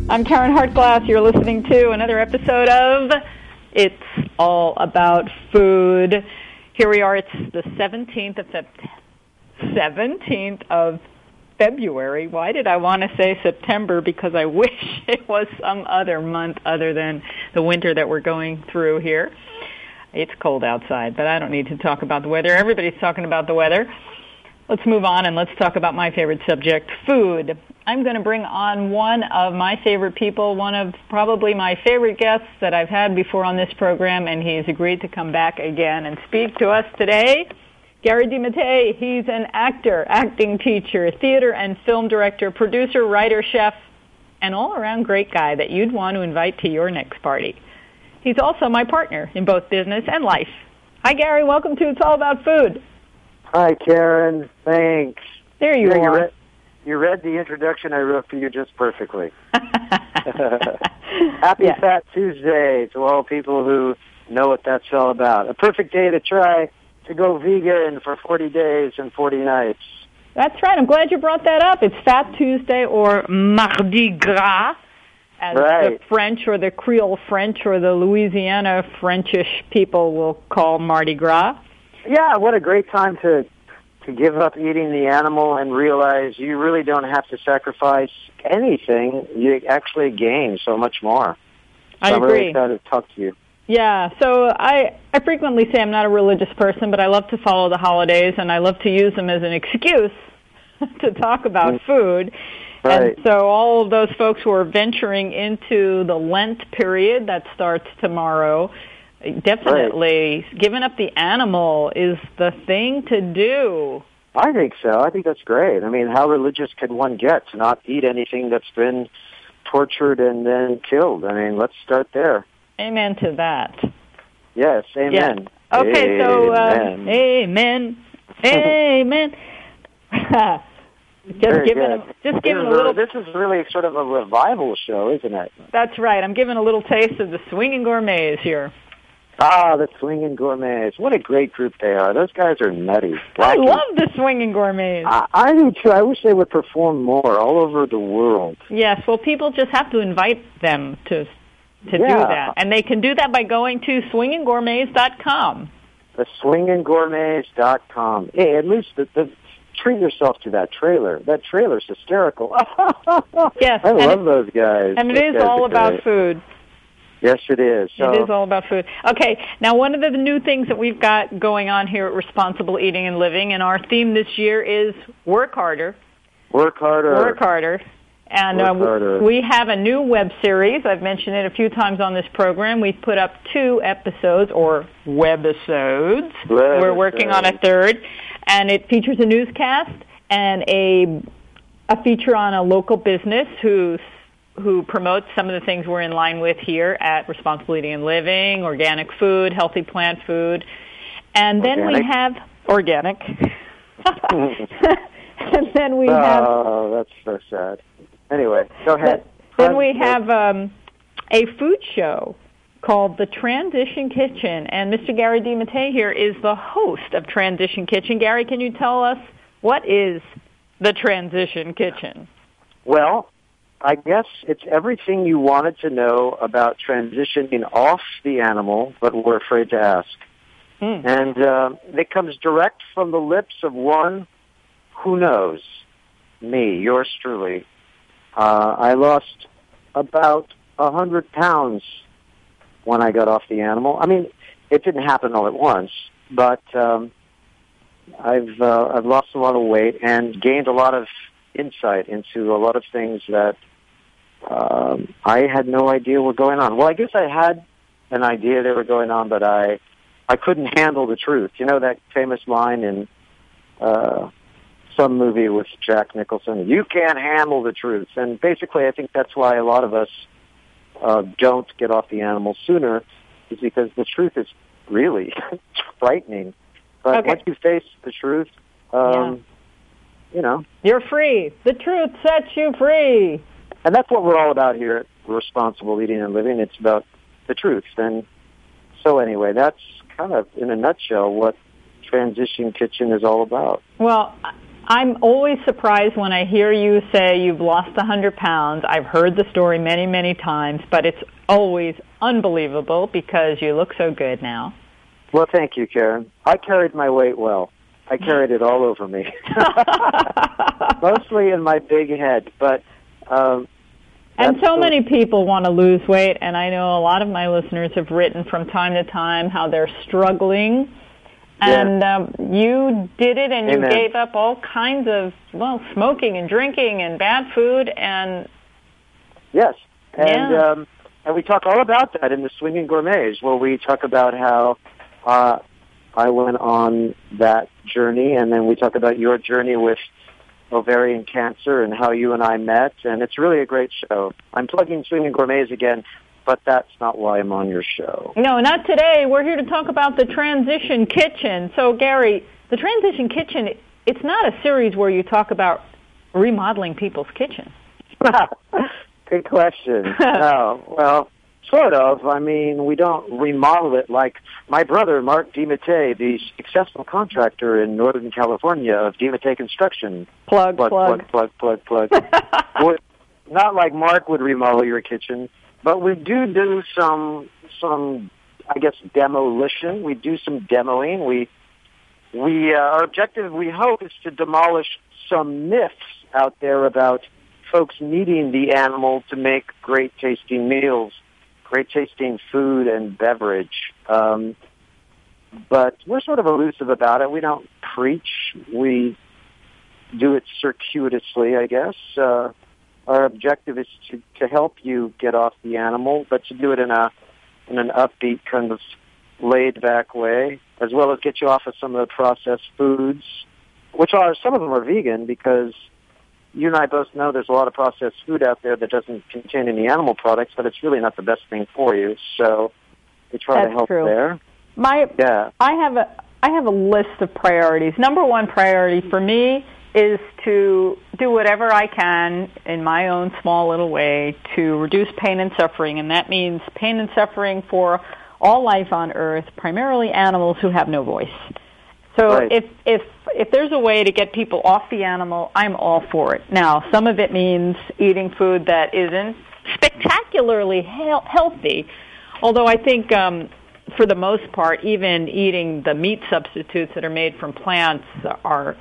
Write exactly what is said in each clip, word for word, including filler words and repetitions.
I'm Karen Hartglass. You're listening to another episode of It's All About Food. Here we are. It's the seventeenth of September. seventeenth of February. Why did I want to say September? Because I wish it was some other month other than the winter that we're going through here. It's cold outside, but I don't need to talk about the weather. Everybody's talking about the weather. Let's move on and let's talk about my favorite subject, food. I'm going to bring on one of my favorite people, one of probably my favorite guests that I've had before on this program, and he's agreed to come back again and speak to us today. Gary DeMattei, he's an actor, acting teacher, theater and film director, producer, writer, chef, and all-around great guy that you'd want to invite to your next party. He's also my partner in both business and life. Hi, Gary. Welcome to It's All About Food. Hi, Karen. Thanks. There you yeah, are. You read, you read the introduction I wrote for you just perfectly. Happy yes. Fat Tuesday to all people who know what that's all about. A perfect day to try to go vegan for forty days and forty nights. That's right. I'm glad you brought that up. It's Fat Tuesday, or Mardi Gras, as right. the French or the Creole French or the Louisiana Frenchish people will call Mardi Gras. Yeah, what a great time to to give up eating the animal and realize you really don't have to sacrifice anything. You actually gain so much more. So I I'm agree. really excited to talk to you. Yeah, so I, I frequently say I'm not a religious person, but I love to follow the holidays, and I love to use them as an excuse to talk about mm. food. Right. And so all of those folks who are venturing into the Lent period that starts tomorrow, definitely right. giving up the animal is the thing to do. I think so. I think that's great. I mean, how religious can one get to not eat anything that's been tortured and then killed? I mean, let's start there. Amen to that. Yes, amen. Yeah. Okay, amen. so, uh, amen. Amen. Just Very giving, good. a, just this giving a a, little... This is really sort of a revival show, isn't it? That's right. I'm giving a little taste of the Swinging Gourmets here. Ah, the Swinging Gourmets. What a great group they are. Those guys are nutty. Wacky. I love the Swinging Gourmets. I, I do, too. I wish they would perform more all over the world. Yes, well, people just have to invite them to to yeah. do that. And they can do that by going to swinging gourmets dot com. The swinging gourmets dot com. Hey, at least the, the, treat yourself to that trailer. That trailer's hysterical. Yes. I love it, those guys. And it those is all about great. food. Yes, it is. So, it is all about food. Okay, now one of the new things that we've got going on here at Responsible Eating and Living, and our theme this year is Work Harder. Work harder. Work harder. And Work uh, harder. we have a new web series. I've mentioned it a few times on this program. We've put up two episodes, or webisodes. Web We're working on a third. And it features a newscast and a a feature on a local business who's who promotes some of the things we're in line with here at Responsible Eating and Living, organic food, healthy plant food. And then organic. we have organic. And then we oh, have... Oh, that's so sad. Anyway, go ahead. Then we have um, a food show called The Transition Kitchen. And Mister Gary DeMattei here is the host of Transition Kitchen. Gary, can you tell us what is The Transition Kitchen? Well, I guess it's everything you wanted to know about transitioning off the animal, but were afraid to ask. Mm. And uh, it comes direct from the lips of one who knows, me, yours truly. Uh, I lost about a hundred pounds when I got off the animal. I mean, it didn't happen all at once, but um, I've uh, I've lost a lot of weight and gained a lot of insight into a lot of things that um, I had no idea were going on. Well, I guess I had an idea they were going on, but I I couldn't handle the truth. You know that famous line in uh, some movie with Jack Nicholson, "You can't handle the truth." And basically, I think that's why a lot of us uh, don't get off the animal sooner, is because the truth is really frightening. But okay. once you face the truth, um, yeah. you know. You're free. The truth sets you free. And that's what we're all about here at Responsible Eating and Living. It's about the truth. And so anyway, that's kind of, in a nutshell, what Transition Kitchen is all about. Well, I'm always surprised when I hear you say you've lost one hundred pounds. I've heard the story many, many times, but it's always unbelievable because you look so good now. Well, thank you, Karen. I carried my weight well. I carried it all over me. Mostly in my big head, but... Um, and so the, many people want to lose weight, and I know a lot of my listeners have written from time to time how they're struggling. And yeah. um, you did it, and you Amen. gave up all kinds of, well, smoking and drinking and bad food, and... Yes, and yeah. um, and we talk all about that in the Swinging Gourmets, where we talk about how uh, I went on that journey, and then we talk about your journey with ovarian cancer and how you and I met, and it's really a great show. I'm plugging Swinging Gourmets again, but that's not why I'm on your show. No, not today. We're here to talk about the Transition Kitchen. So, Gary, the Transition Kitchen, it's not a series where you talk about remodeling people's kitchens. Good question. No, well, sort of. I mean, we don't remodel it like my brother, Mark DiMattei, the successful contractor in Northern California of DiMattei Construction. Plug, plug, plug. plug, plug, plug, plug. Not like Mark would remodel your kitchen, but we do do some, some, I guess, demolition. We do some demoing. We, we, uh, our objective, we hope, is to demolish some myths out there about folks needing the animal to make great tasting meals, great tasting food and beverage. Um, but we're sort of elusive about it. We don't preach. We do it circuitously, I guess. Uh, our objective is to, to help you get off the animal, but to do it in a in an upbeat, kind of laid-back way, as well as get you off of some of the processed foods, which are, some of them are vegan, because you and I both know there's a lot of processed food out there that doesn't contain any animal products, but it's really not the best thing for you. So we try That's to help true. there. My, yeah. I have a I have a list of priorities. Number one priority for me is to do whatever I can in my own small little way to reduce pain and suffering, and that means pain and suffering for all life on Earth, primarily animals who have no voice. So right. if if if there's a way to get people off the animal, I'm all for it. Now, some of it means eating food that isn't spectacularly he- healthy, although I think um, for the most part, even eating the meat substitutes that are made from plants are,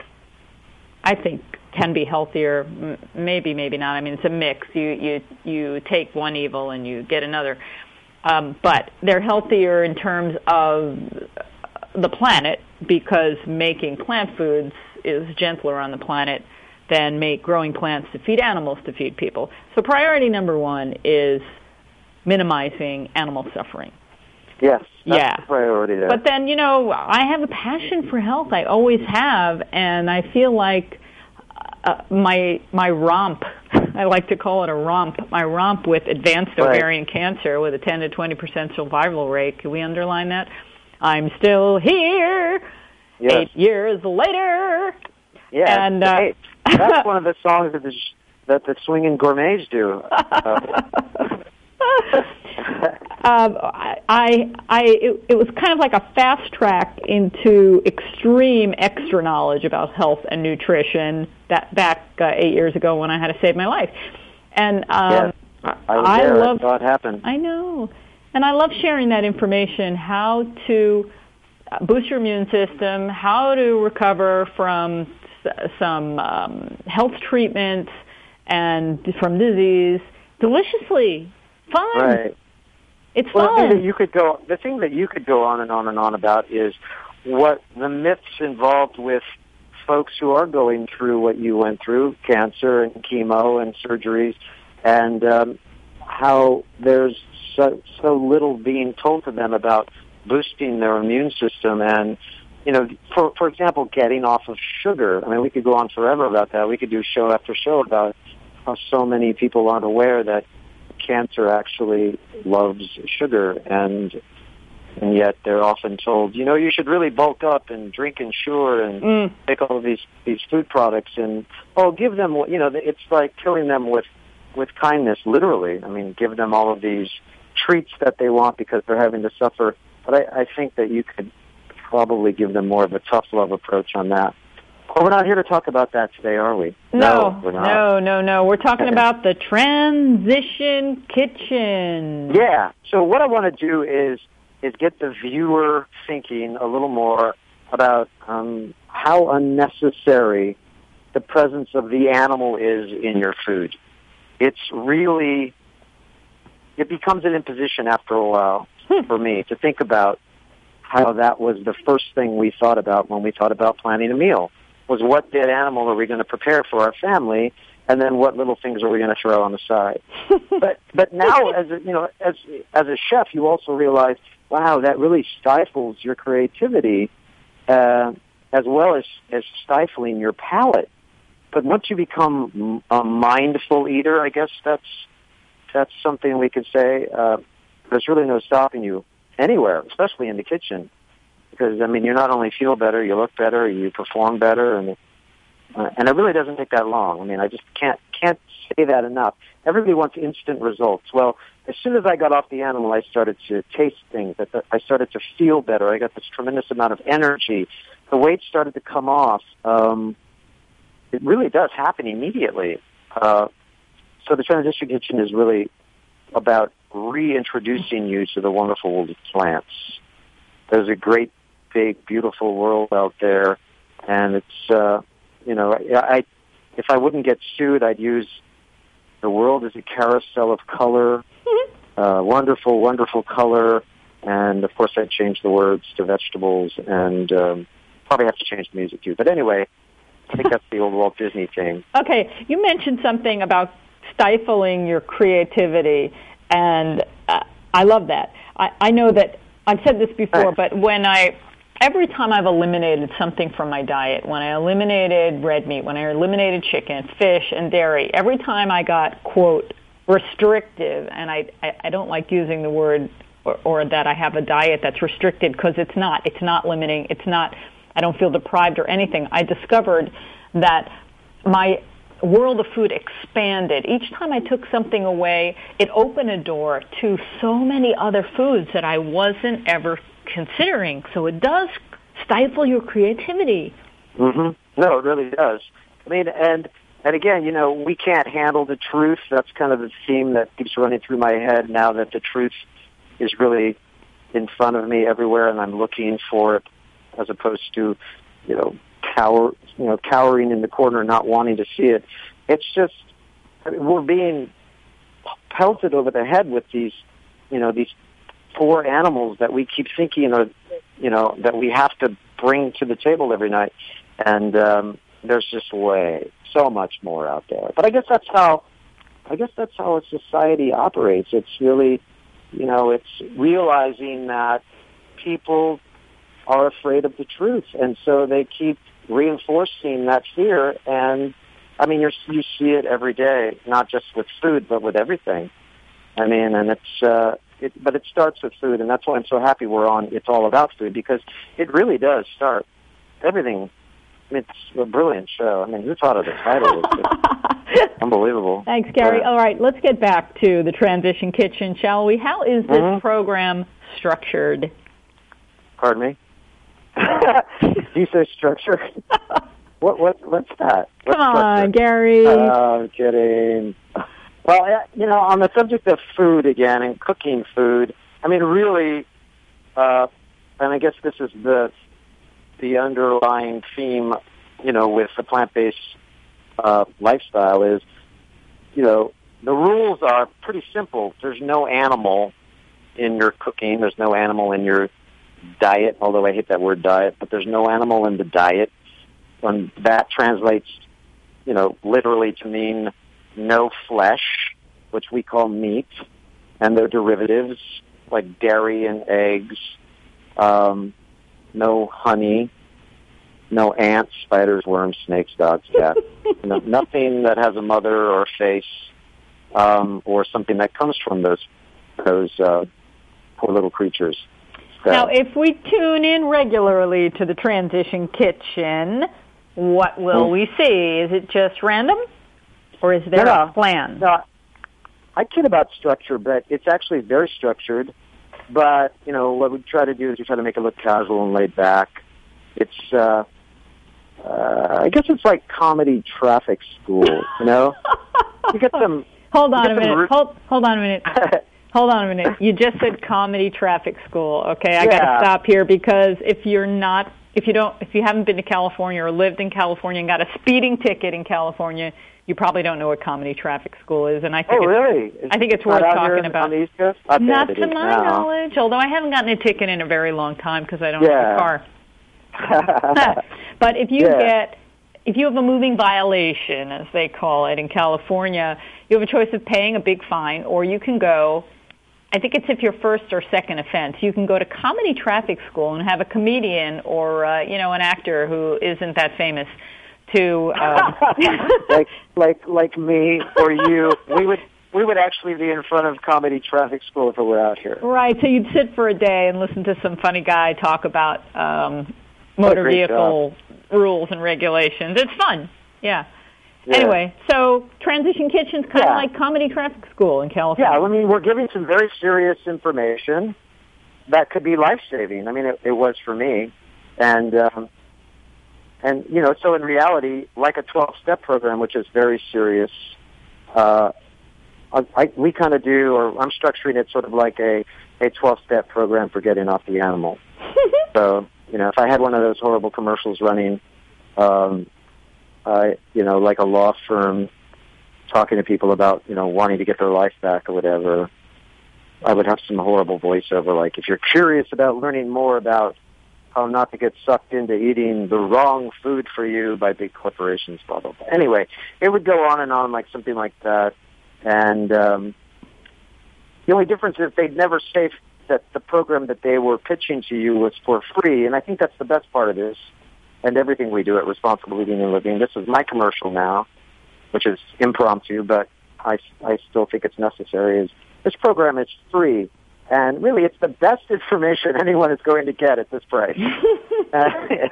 I think, can be healthier. M- maybe, maybe not. I mean, it's a mix. You you you take one evil and you get another. Um, but they're healthier in terms of the planet, because making plant foods is gentler on the planet than make growing plants to feed animals to feed people. So priority number one is minimizing animal suffering. Yes, that's yeah. the priority there. But then, you know, I have a passion for health. I always have, and I feel like uh, my my romp, I like to call it a romp, my romp with advanced right. ovarian cancer with a ten to twenty percent survival rate. Can we underline that? I'm still here, yes. eight years later. Yeah, and uh, hey, that's one of the songs that the, that the Swinging Gourmets do. Uh, um, I, I, it, it was kind of like a fast track into extreme extra knowledge about health and nutrition that back uh, eight years ago when I had to save my life. And um, yes, I, was I there. love. I saw it happen. I know. And I love sharing that information, how to boost your immune system, how to recover from some um, health treatments and from disease deliciously. Fun. Right. It's well, fun. The thing that you could go, the thing that you could go on and on and on about is what the myths involved with folks who are going through what you went through, cancer and chemo and surgeries, and um, how there's so, so little being told to them about boosting their immune system and, you know, for for example, getting off of sugar. I mean, we could go on forever about that. We could do show after show about how so many people aren't aware that cancer actually loves sugar, and and yet they're often told, you know, you should really bulk up and drink Ensure and mm. take all of these these food products and oh, give them, you know, it's like killing them with with kindness, literally. I mean, give them all of these treats that they want because they're having to suffer. But I, I think that you could probably give them more of a tough love approach on that. Well, we're not here to talk about that today, are we? No, no, we're not. no, no, no. We're talking about the transition kitchen. Yeah. So what I want to do is is get the viewer thinking a little more about um, how unnecessary the presence of the animal is in your food. It's really, it becomes an imposition after a while for me to think about how that was the first thing we thought about when we thought about planning a meal, was what dead animal are we going to prepare for our family, and then what little things are we going to throw on the side. but but now, as a, you know, as as a chef, you also realize, wow, that really stifles your creativity, uh, as well as as stifling your palate. But once you become a mindful eater, I guess that's that's something we could say. Uh, there's really no stopping you anywhere, especially in the kitchen, because I mean, you not only feel better, you look better, you perform better, and uh, and it really doesn't take that long. I mean, I just can't can't say that enough. Everybody wants instant results. Well, as soon as I got off the animal, I started to taste things. I started to feel better. I got this tremendous amount of energy. The weight started to come off. Um, it really does happen immediately. Uh, so the transition kitchen is really about reintroducing you to the wonderful world of plants. There's a great, big, beautiful world out there, and it's, uh, you know, I, I, if I wouldn't get sued, I'd use the world as a carousel of color, mm-hmm. uh, wonderful, wonderful color, and of course I'd change the words to vegetables, and um, probably have to change the music too. But anyway, I think that's the old Walt Disney thing. Okay, you mentioned something about stifling your creativity, and uh, I love that. I, I know that I've said this before, right. but when I, every time I've eliminated something from my diet, when I eliminated red meat, when I eliminated chicken, fish, and dairy, every time I got, quote, restrictive, and I, I, I don't like using the word or, or that I have a diet that's restricted, because it's not. It's not limiting. It's not, I don't feel deprived or anything. I discovered that my world of food expanded. Each time I took something away, it opened a door to so many other foods that I wasn't ever considering. So it does stifle your creativity. Mm-hmm. No, it really does. I mean, and and again, you know, we can't handle the truth. That's kind of the theme that keeps running through my head now, that the truth is really in front of me everywhere, and I'm looking for it, as opposed to, you know, cower, you know, cowering in the corner, not wanting to see it. It's just, I mean, we're being pelted over the head with these, you know, these poor animals that we keep thinking are, you know, that we have to bring to the table every night. And um, there's just way, so much more out there. But I guess that's how, I guess that's how a society operates. It's really, you know, it's realizing that people are afraid of the truth, and so they keep reinforcing that fear. And I mean, you're, you see it every day, not just with food, but with everything. I mean, and it's, uh, it, but it starts with food, and that's why I'm so happy we're on It's All About Food, because it really does start everything. I mean, it's a brilliant show. I mean, who thought of the title? It's unbelievable. Thanks, Gary. Yeah. All right, let's get back to the Transition Kitchen, shall we? How is this mm-hmm. program structured? Pardon me? You say structure? what what what's that? What's Come on, structure? Gary. Oh, I'm kidding. Well, you know, on the subject of food again and cooking food, I mean, really, uh, and I guess this is the the underlying theme, you know, with the plant-based uh, lifestyle is, you know, the rules are pretty simple. There's no animal in your cooking. There's no animal in your diet, although I hate that word diet, but there's no animal in the diet. And that translates, you know, literally to mean no flesh, which we call meat, and their derivatives like dairy and eggs, um, no honey, no ants, spiders, worms, snakes, dogs, cats. You know, nothing that has a mother or a face, um, or something that comes from those those uh, poor little creatures. Now, if we tune in regularly to the Transition Kitchen, what will we see? Is it just random, or is there no, a plan? No, I kid about structure, but it's actually very structured. But, you know, what we try to do is we try to make it look casual and laid back. It's, uh, uh, I guess it's like comedy traffic school, you know? You get some... Hold on a minute. Ru- hold, hold on a minute. Hold on a minute. You just said comedy traffic school. Okay, I yeah. got to stop here because if you're not, if you don't, if you haven't been to California or lived in California and got a speeding ticket in California, you probably don't know what comedy traffic school is. And I think oh, it's, really? Is I think it's worth talking about. On the East Coast? I not bet to it is my now. knowledge, although I haven't gotten a ticket in a very long time because I don't yeah. have a car. But if you yeah. get, if you have a moving violation, as they call it in California, you have a choice of paying a big fine, or you can go, I think it's if your first or second offense, you can go to comedy traffic school and have a comedian or, uh, you know, an actor who isn't that famous to... Um, like, like, like me or you, we would... We would actually be in front of comedy traffic school if it were out here. Right, so you'd sit for a day and listen to some funny guy talk about um, motor vehicle job. rules and regulations. It's fun, yeah. yeah. Anyway, so Transition Kitchen's kind of yeah. like comedy traffic school in California. Yeah, I mean, we're giving some very serious information that could be life-saving. I mean, it, it was for me. And, um, and you know, so in reality, like a twelve-step program, which is very serious, uh, I, we kind of do, or I'm structuring it sort of like a, a twelve-step program for getting off the animal. So, you know, if I had one of those horrible commercials running, um, uh, you know, like a law firm talking to people about, you know, wanting to get their life back or whatever, I would have some horrible voiceover, like, if you're curious about learning more about how not to get sucked into eating the wrong food for you by big corporations, blah, blah, blah. Anyway, it would go on and on like something like that. And um, the only difference is they'd never say that the program that they were pitching to you was for free. And I think that's the best part of this. And everything we do at Responsible Eating and Living. This is my commercial now, which is impromptu, but I, I still think it's necessary. Is this program is free. And really, it's the best information anyone is going to get at this price. uh,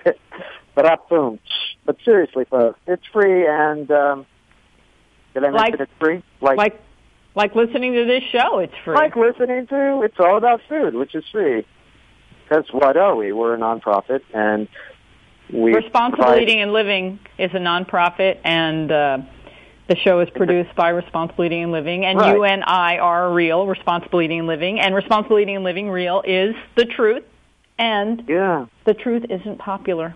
but up, boom. But seriously, folks, it's free and... Um, Did I mention like, it's free? Like, like, like listening to this show, it's free. Like listening to, it's all about food, which is free. Because what are we? We're a nonprofit, and we Responsible provide... Eating and Living is a nonprofit, and uh, the show is produced by Responsible Eating and Living, and right. you and I are real, Responsible Eating and Living, and Responsible Eating and Living real is the truth, and yeah. the truth isn't popular.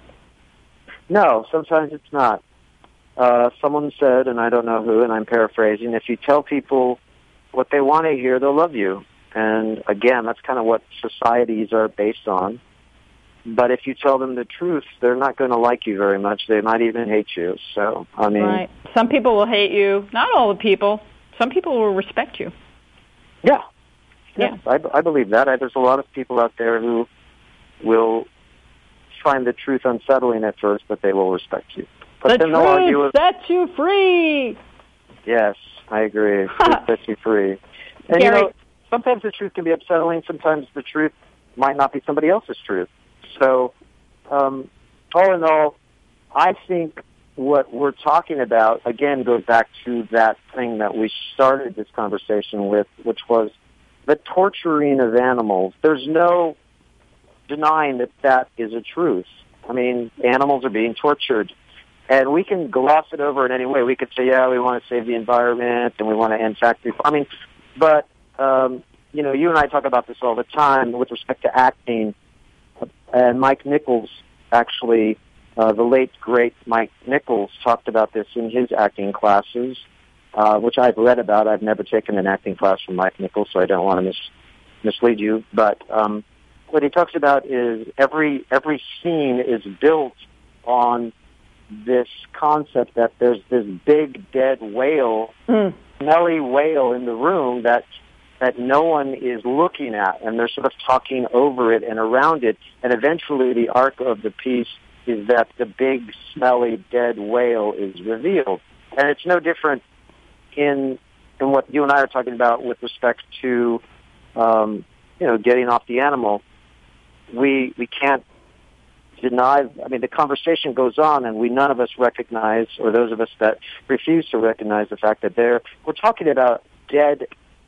No, sometimes it's not. Uh, someone said, and I don't know who, and I'm paraphrasing, if you tell people what they want to hear, they'll love you. And again, that's kind of what societies are based on. But if you tell them the truth, they're not going to like you very much. They might even hate you. So, I mean... Right. Some people will hate you. Not all the people. Some people will respect you. Yeah. Yeah. yeah. I, I believe that. I, there's a lot of people out there who will find the truth unsettling at first, but they will respect you. But the then argue truth sets you free. Yes, I agree. It sets you free. And, Gary, you know, sometimes the truth can be upsetting. Sometimes the truth might not be somebody else's truth. So, um, all in all, I think what we're talking about, again, goes back to that thing that we started this conversation with, which was the torturing of animals. There's no denying that that is a truth. I mean, animals are being tortured. And we can gloss it over in any way. We could say, yeah, we want to save the environment and we want to end factory. I mean, but, um, you know, you and I talk about this all the time with respect to acting. And Mike Nichols, actually, uh, the late, great Mike Nichols talked about this in his acting classes, uh, which I've read about. I've never taken an acting class from Mike Nichols, so I don't want to mis- mislead you. But um, what he talks about is every every scene is built on this concept that there's this big dead whale, mm. smelly whale in the room that that no one is looking at, and they're sort of talking over it and around it, and eventually the arc of the piece is that the big, smelly, dead whale is revealed. And it's no different in in what you and I are talking about with respect to, um, you know, getting off the animal. We we can't deny, I mean, the conversation goes on, and we none of us recognize, or those of us that refuse to recognize the fact that they're, we're talking about dead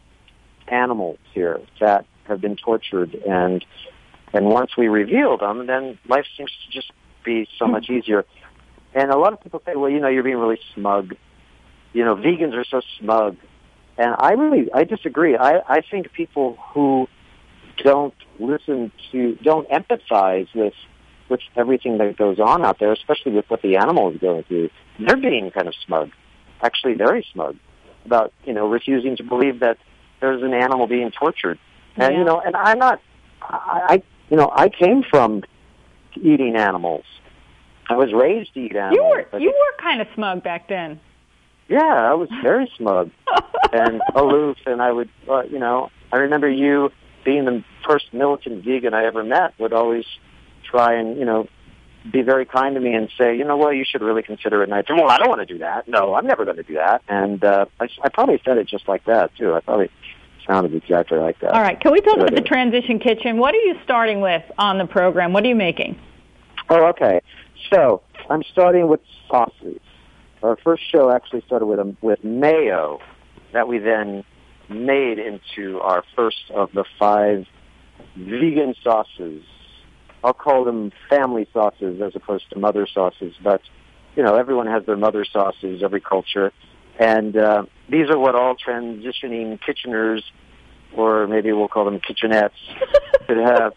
animals here that have been tortured, and and once we reveal them, then life seems to just be so much easier. And a lot of people say, well, you know, you're being really smug. You know, vegans are so smug. And I really, I disagree. I, I think people who don't listen to, don't empathize with, with everything that goes on out there, especially with what the animal is going through, they're being kind of smug, actually very smug, about, you know, refusing to believe that there's an animal being tortured. And, Yeah. you know, and I'm not, I, I, you know, I came from eating animals. I was raised to eat animals. You were, you were kind of smug back then. Yeah, I was very smug and aloof, and I would, uh, you know, I remember you being the first militant vegan I ever met would always try and, you know, be very kind to me and say, you know, well, you should really consider it. And I said, well, I don't want to do that. No, I'm never going to do that. And uh, I, I probably said it just like that, too. I probably sounded exactly like that. All right, can we talk about the Transition Kitchen? What are you starting with on the program? What are you making? Oh, okay. So I'm starting with sauces. Our first show actually started with a, with mayo that we then made into our first of the five vegan sauces. I'll call them family sauces as opposed to mother sauces, but, you know, everyone has their mother sauces, every culture. And uh, these are what all transitioning kitcheners, or maybe we'll call them kitchenettes, should have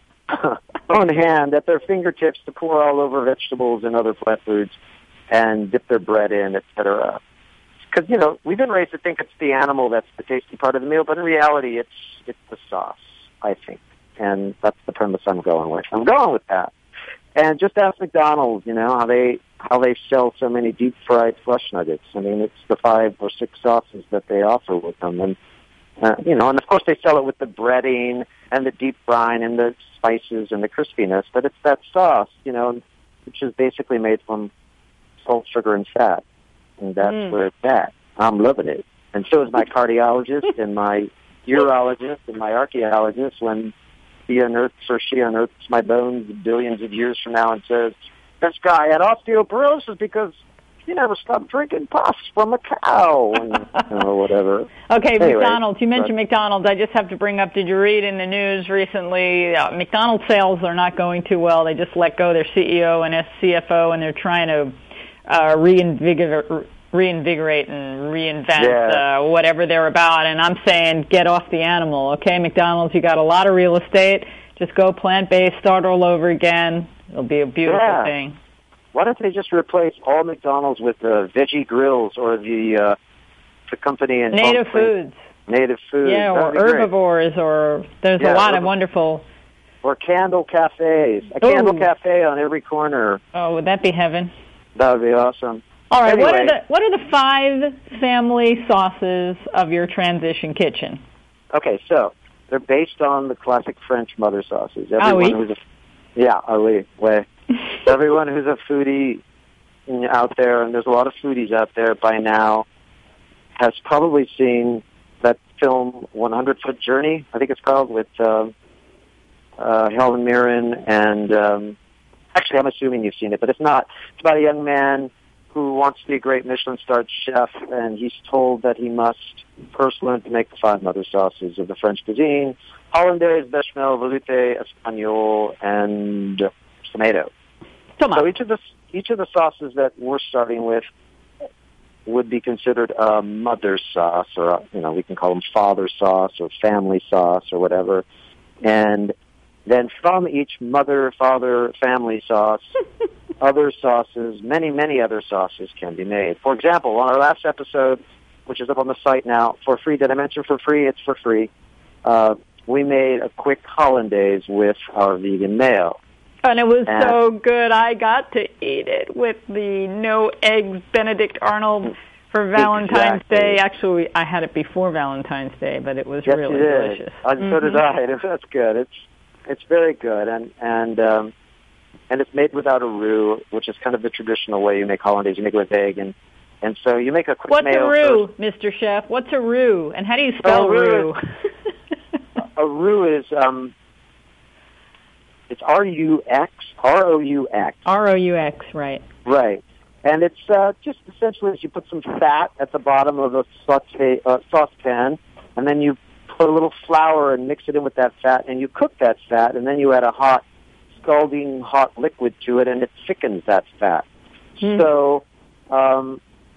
on hand at their fingertips to pour all over vegetables and other plant foods and dip their bread in, et cetera. Because, you know, we've been raised to think it's the animal that's the tasty part of the meal, but in reality, it's it's the sauce, I think. And that's the premise I'm going with. I'm going with that. And just ask McDonald's, you know, how they how they sell so many deep-fried flesh nuggets. I mean, it's the five or six sauces that they offer with them. And, uh, you know, and of course they sell it with the breading and the deep frying and the spices and the crispiness, but it's that sauce, you know, which is basically made from salt, sugar, and fat. And that's mm. where it's at. I'm loving it. And so is my cardiologist and my urologist and my archaeologist when he unearths or she unearths my bones billions of years from now and says, this guy had osteoporosis because he never stopped drinking pus from a cow, and, or whatever. Okay, anyway, McDonald's. You mentioned but, McDonald's. I just have to bring up, did you read in the news recently, uh, McDonald's sales are not going too well. They just let go their C E O and C F O, and they're trying to uh, reinvigorate, reinvigorate and reinvent yeah. uh, whatever they're about. And I'm saying get off the animal, okay? McDonald's, you got a lot of real estate. Just go plant-based, start all over again. It'll be a beautiful yeah. thing. Why don't they just replace all McDonald's with the veggie grills or the uh, the company in Native Foods? Native Foods. Yeah, or herbivores, or there's yeah, a lot herb- of wonderful. Or candle cafes. A Ooh. candle cafe on every corner. Oh, would that be heaven? That would be awesome. All right, anyway, what are the what are the five family sauces of your Transition Kitchen? Okay, so they're based on the classic French mother sauces. Everyone Ah, oui? who's a yeah, ah oui, ouais. Everyone who's a foodie out there, and there's a lot of foodies out there by now, has probably seen that film one hundred foot Journey, I think it's called, with uh, uh, Helen Mirren, and um, actually I'm assuming you've seen it, but if not, it's about a young man who wants to be a great Michelin-starred chef, and he's told that he must first learn to make the five mother sauces of the French cuisine: Hollandaise, Bechamel, Velouté, Espagnole, and tomato. Tomato. So each of the each of the sauces that we're starting with would be considered a mother sauce, or a, you know, we can call them father sauce or family sauce or whatever. And then from each mother, father, family sauce, other sauces, many, many other sauces can be made. For example, on our last episode, which is up on the site now for free, did I mention for free? It's for free. Uh, we made a quick hollandaise with our vegan mayo. And it was and so good. I got to eat it with the no eggs Benedict Arnold for Valentine's exactly. Day. Actually, I had it before Valentine's Day, but it was yes, really you did. delicious. And mm-hmm. so did I. That's good. It's it's very good, and and um, and it's made without a roux, which is kind of the traditional way you make hollandaise. You make it with egg, and and so you make a quick What's mayo a roux, first. Mister Chef? What's a roux, and how do you spell oh, roux? A roux is um, it's R U X, R O U X. R O U X, right. Right. And it's uh, just essentially as you put some fat at the bottom of a saute, uh, saucepan, and then you put a little flour and mix it in with that fat, and you cook that fat, and then you add a hot, scalding hot liquid to it, and it thickens that fat. Mm. So, um,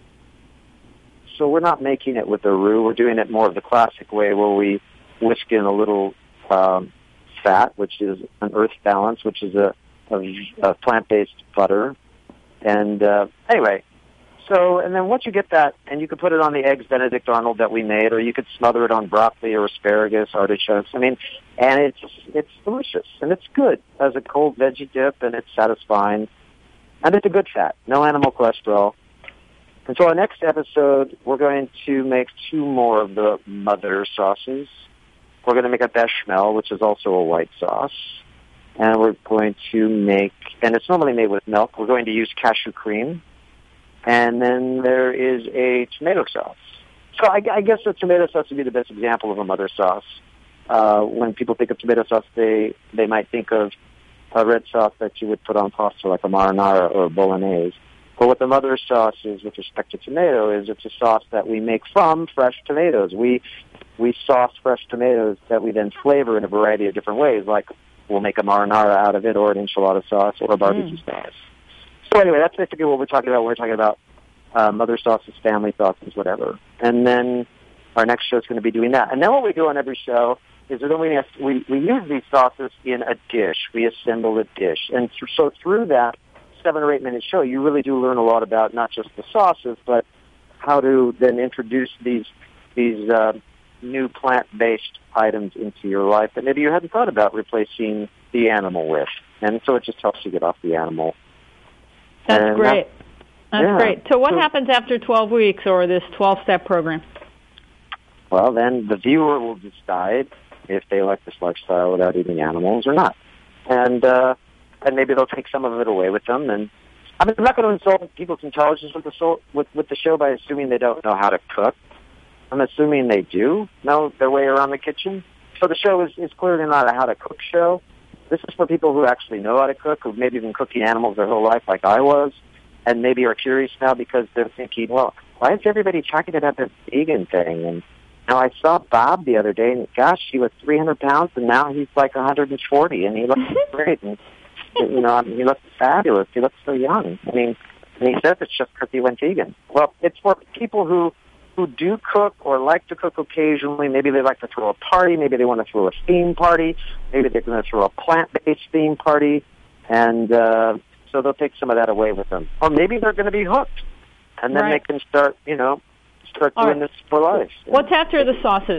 so we're not making it with the roux. We're doing it more of the classic way, where we whisk in a little um, fat, which is an Earth Balance, which is a, a, a plant-based butter. And uh, anyway, so and then once you get that, and you can put it on the eggs Benedict Arnold that we made, or you could smother it on broccoli or asparagus, artichokes. I mean, and it's it's delicious and it's good as a cold veggie dip, and it's satisfying, and it's a good fat, no animal cholesterol. And so our next episode, we're going to make two more of the mother sauces. We're going to make a bechamel, which is also a white sauce. And we're going to make, and it's normally made with milk, we're going to use cashew cream. And then there is a tomato sauce. So I, I guess the tomato sauce would be the best example of a mother sauce. Uh, when people think of tomato sauce, they, they might think of a red sauce that you would put on pasta, like a marinara or a bolognese. But what the mother sauce is with respect to tomato is it's a sauce that we make from fresh tomatoes. We we sauce fresh tomatoes that we then flavor in a variety of different ways, like we'll make a marinara out of it, or an enchilada sauce, or a barbecue mm. sauce. So anyway, that's basically what we're talking about. We're talking about uh, mother sauces, family sauces, whatever. And then our next show is going to be doing that. And then what we do on every show is that we, we, we use these sauces in a dish. We assemble a dish. And th- so through that seven or eight minute show, you really do learn a lot about not just the sauces, but how to then introduce these these uh, new plant-based items into your life that maybe you hadn't thought about replacing the animal with. And so it just helps you get off the animal. That's and great. That's, that's yeah. great. So what so, happens after twelve weeks or this twelve-step program? Well, then the viewer will decide if they like this lifestyle without eating animals or not. And uh, and maybe they'll take some of it away with them. And I mean, I'm not going to insult people's intelligence with the, so, with, with the show by assuming they don't know how to cook. I'm assuming they do know their way around the kitchen. So the show is, is clearly not a how-to-cook show. This is for people who actually know how to cook, who've maybe been cooking animals their whole life like I was, and maybe are curious now because they're thinking, well, why is everybody talking about this vegan thing? And now I saw Bob the other day, and gosh, he was three hundred pounds, and now he's like one hundred forty, and he looks great. And, you know, I mean, he looks fabulous. He looks so young. I mean, and he says it's just because he went vegan. Well, it's for people who who do cook or like to cook occasionally. Maybe they like to throw a party. Maybe they want to throw a theme party. Maybe they're going to throw a plant-based theme party. And uh, so they'll take some of that away with them. Or maybe they're going to be hooked. And then right. they can start, you know, start All doing right. this for life. What's after the sauces?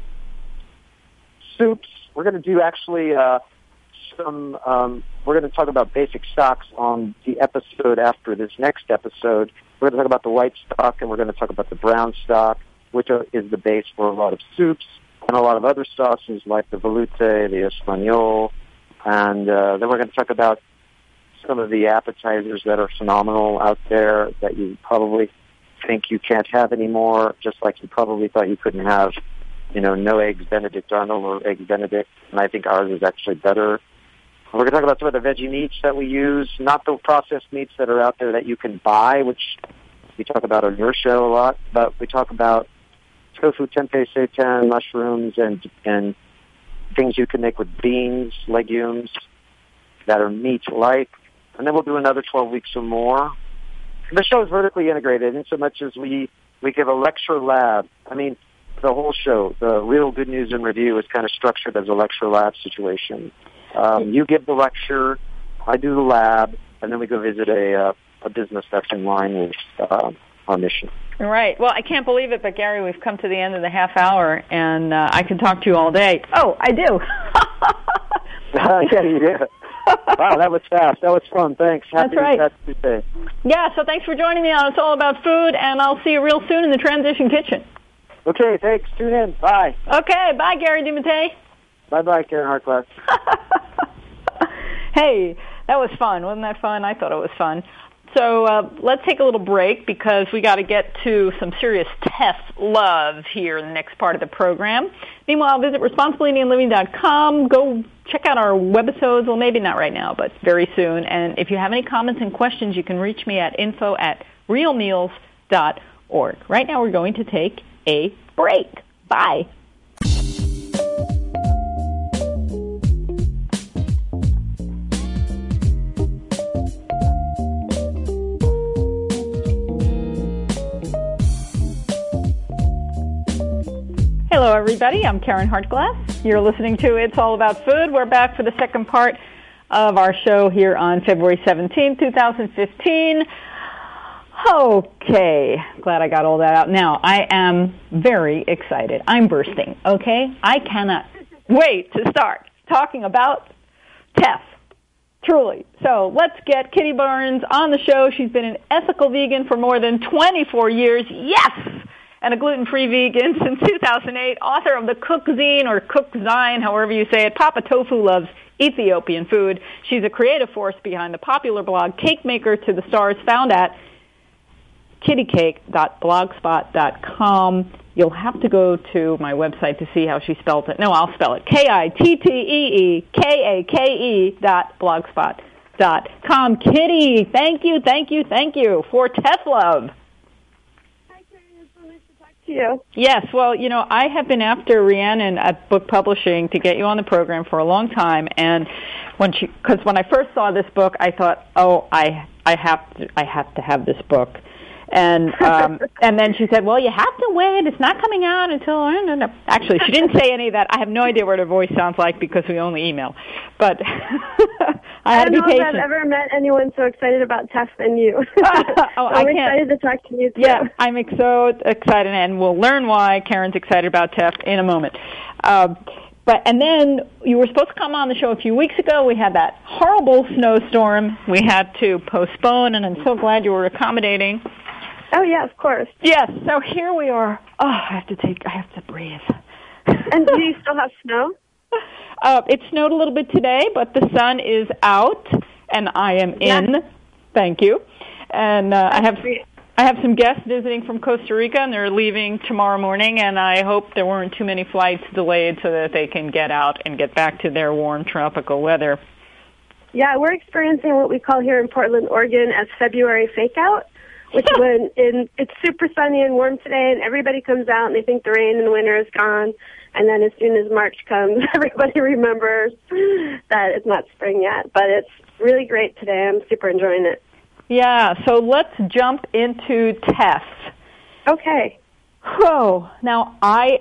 Soups. We're going to do actually uh, some, um, we're going to talk about basic stocks on the episode after this next episode. We're going to talk about the white stock, and we're going to talk about the brown stock, which are, is the base for a lot of soups and a lot of other sauces like the velouté, the espagnole, and uh, then we're going to talk about some of the appetizers that are phenomenal out there that you probably think you can't have anymore, just like you probably thought you couldn't have, you know, no eggs Benedict Arnold or eggs Benedict, and I think ours is actually better. We're going to talk about some of the veggie meats that we use, not the processed meats that are out there that you can buy, which we talk about on your show a lot, but we talk about tofu, tempeh, seitan, mushrooms, and and things you can make with beans, legumes that are meat-like. And then we'll do another twelve weeks or more. The show is vertically integrated in so much as we, we give a lecture lab. I mean, the whole show, the Real Good News and Review, is kind of structured as a lecture lab situation. Um, you give the lecture, I do the lab, and then we go visit a uh, a business that's in line with uh, our mission. Right. Well, I can't believe it, but Gary, we've come to the end of the half hour, and uh, I can talk to you all day. Oh, I do. yeah, you did. Wow, that was fast. That was fun. Thanks. Happy That's right. Happy Tuesday. Yeah, so thanks for joining me on It's All About Food, and I'll see you real soon in the Transition Kitchen. Okay, thanks. Tune in. Bye. Okay, bye, Gary DeMattei. Bye-bye, Karen Hartglass. Hey, that was fun. Wasn't that fun? I thought it was fun. So uh, let's take a little break because we got to get to some serious test love here in the next part of the program. Meanwhile, visit responsible eating and living dot com. Go check out our webisodes. Well, maybe not right now, but very soon. And if you have any comments and questions, you can reach me at info at real meals dot org. Right now, we're going to take a break. Bye. Hello, everybody. I'm Karen Hartglass. You're listening to It's All About Food. We're back for the second part of our show here on February seventeenth, twenty fifteen. Okay, glad I got all that out. Now, I am very excited. I'm bursting, okay? I cannot wait to start talking about Tef. Truly. So let's get Kitty Barnes on the show. She's been an ethical vegan for more than twenty-four years. Yes! And a gluten-free vegan since two thousand eight. Author of the Cook Zine, or Cook Zine, however you say it. Papa Tofu loves Ethiopian food. She's a creative force behind the popular blog Cake Maker to the Stars, found at kitty cake dot blogspot dot com. You'll have to go to my website to see how she spells it. No, I'll spell it. K I T T E E K A K E dot blogspot dot com. Kitty, thank you, thank you, thank you for Tef Love. Hi, Karen. It's so nice to talk to you. Yes, well, you know, I have been after Rhiannon at Book Publishing to get you on the program for a long time, and when she, because when I first saw this book, I thought, oh, I, I have to, I have to have this book. And um, and then she said, well, you have to wait. It's not coming out until... Actually, she didn't say any of that. I have no idea what her voice sounds like because we only email. But I had to be patient. I don't know if I've ever met anyone so excited about Tef than you. oh, so I'm excited to talk to you, too. Yeah, I'm so excited, and we'll learn why Karen's excited about Tef in a moment. Um, But and then you were supposed to come on the show a few weeks ago. We had that horrible snowstorm. We had to postpone, and I'm so glad you were accommodating. Oh, yeah, of course. Yes, so here we are. Oh, I have to take, I have to breathe. And do you still have snow? Uh, it snowed a little bit today, but the sun is out, and I am in. Yes. Thank you. And uh, I have great. I have some guests visiting from Costa Rica, and they're leaving tomorrow morning, and I hope there weren't too many flights delayed so that they can get out and get back to their warm tropical weather. Yeah, we're experiencing what we call here in Portland, Oregon, as February fake-out. Which when in, it's super sunny and warm today, and everybody comes out and they think the rain and the winter is gone. And then as soon as March comes, everybody remembers that it's not spring yet. But it's really great today. I'm super enjoying it. Yeah, so let's jump into Tef. Okay. Oh, now I,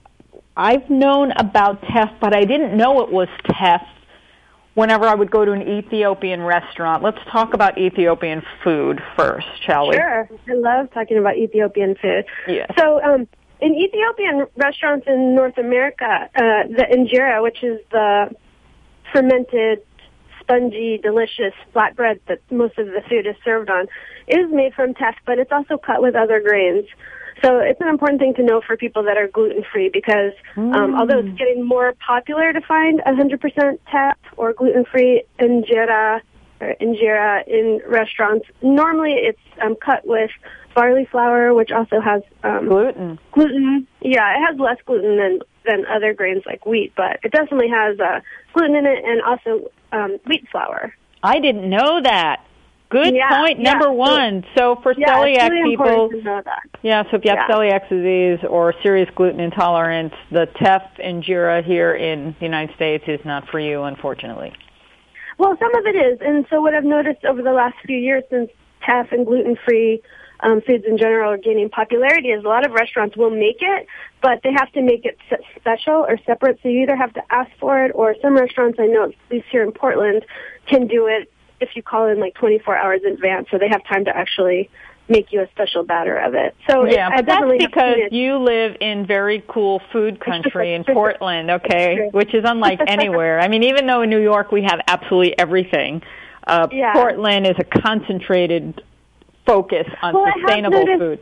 I've known about Tef, but I didn't know it was Tef. Whenever I would go to an Ethiopian restaurant. Let's talk about Ethiopian food first, shall we? Sure. I love talking about Ethiopian food. Yes. So um, in Ethiopian restaurants in North America, uh, the injera, which is the fermented, spongy, delicious flatbread that most of the food is served on, is made from teff, but it's also cut with other grains. So it's an important thing to know for people that are gluten-free because um, mm. although it's getting more popular to find one hundred percent teff or gluten-free injera or injera in restaurants, normally it's um, cut with barley flour, which also has um, gluten. Gluten, yeah, it has less gluten than than other grains like wheat, but it definitely has uh, gluten in it and also um, wheat flour. I didn't know that. Good yeah, point number yeah. one. So for yeah, celiac really people, to know that. yeah, so if you have yeah. celiac disease or serious gluten intolerance, the teff injera here in the United States is not for you, unfortunately. Well, some of it is, and so what I've noticed over the last few years since teff and gluten-free um, foods in general are gaining popularity is a lot of restaurants will make it, but they have to make it special or separate, so you either have to ask for it or some restaurants I know, at least here in Portland, can do it if you call in like twenty-four hours in advance, so they have time to actually make you a special batter of it. So yeah, it, but that's because you live in very cool food country in Portland, okay, which is unlike anywhere. I mean, even though in New York we have absolutely everything, uh, yeah. Portland is a concentrated focus on well, sustainable food.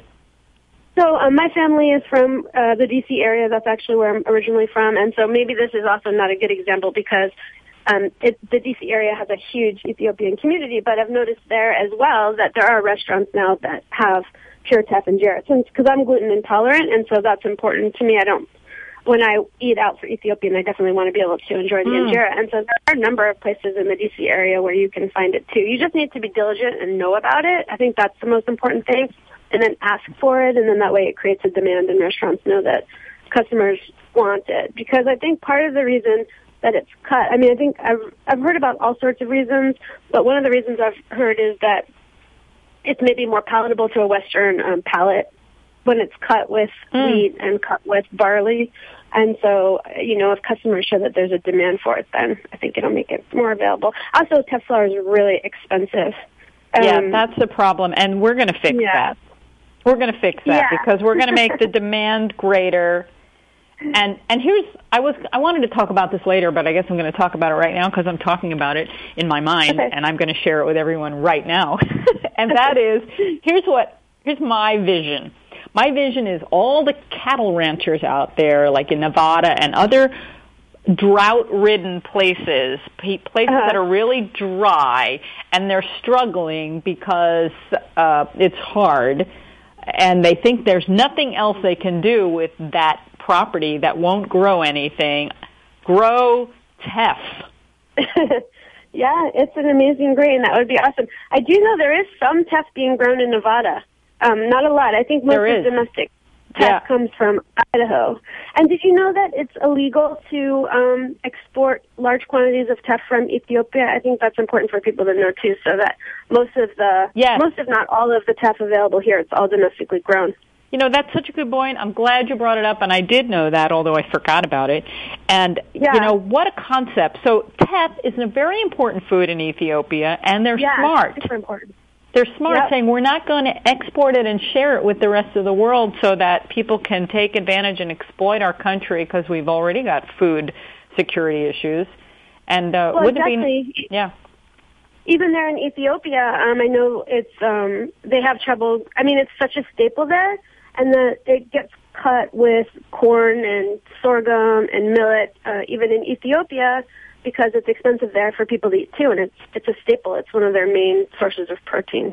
So um, my family is from uh, the D C area. That's actually where I'm originally from, and so maybe this is also not a good example because Um, it, the D C area has a huge Ethiopian community, but I've noticed there as well that there are restaurants now that have pure teff injera. Because I'm gluten intolerant, and so that's important to me. I don't, when I eat out for Ethiopian, I definitely want to be able to enjoy the mm. injera. And so there are a number of places in the D C area where you can find it too. You just need to be diligent and know about it. I think that's the most important thing. And then ask for it, and then that way it creates a demand, and restaurants know that customers want it. Because I think part of the reason that it's cut. I mean, I think I've I've heard about all sorts of reasons, but one of the reasons I've heard is that it's maybe more palatable to a Western um, palate when it's cut with mm. wheat and cut with barley. And so, you know, if customers show that there's a demand for it, then I think it'll make it more available. Also, teff flour is really expensive. Um, yeah, that's the problem, and we're going to fix yeah. that. We're going to fix that Yeah. because we're going to make the demand greater. And and here's I was I wanted to talk about this later, but I guess I'm going to talk about it right now because I'm talking about it in my mind, okay. and I'm going to share it with everyone right now. And that is here's what here's my vision. My vision is all the cattle ranchers out there, like in Nevada and other drought-ridden places, places uh-huh. that are really dry, and they're struggling because uh, it's hard, and they think there's nothing else they can do with that property that won't grow anything. Grow teff. Yeah, it's an amazing grain. That would be awesome. I do know there is some teff being grown in Nevada. Um, not a lot. I think most there of is. domestic teff yeah. comes from Idaho. And did you know that it's illegal to um, export large quantities of teff from Ethiopia? I think that's important for people to know too, so that most of the, yes. most if not all of the teff available here, it's all domestically grown. You know, that's such a good point. I'm glad you brought it up, and I did know that, although I forgot about it. And, yeah. you know, what a concept. So teff is a very important food in Ethiopia, and they're yeah, smart. super important. They're smart, yep. saying we're not going to export it and share it with the rest of the world so that people can take advantage and exploit our country because we've already got food security issues. And uh, well, wouldn't exactly. it be... Yeah. Even there in Ethiopia, um, I know it's um, they have trouble. I mean, it's such a staple there, and the, it gets cut with corn and sorghum and millet, uh, even in Ethiopia, because it's expensive there for people to eat too, and it's it's a staple. It's one of their main sources of protein.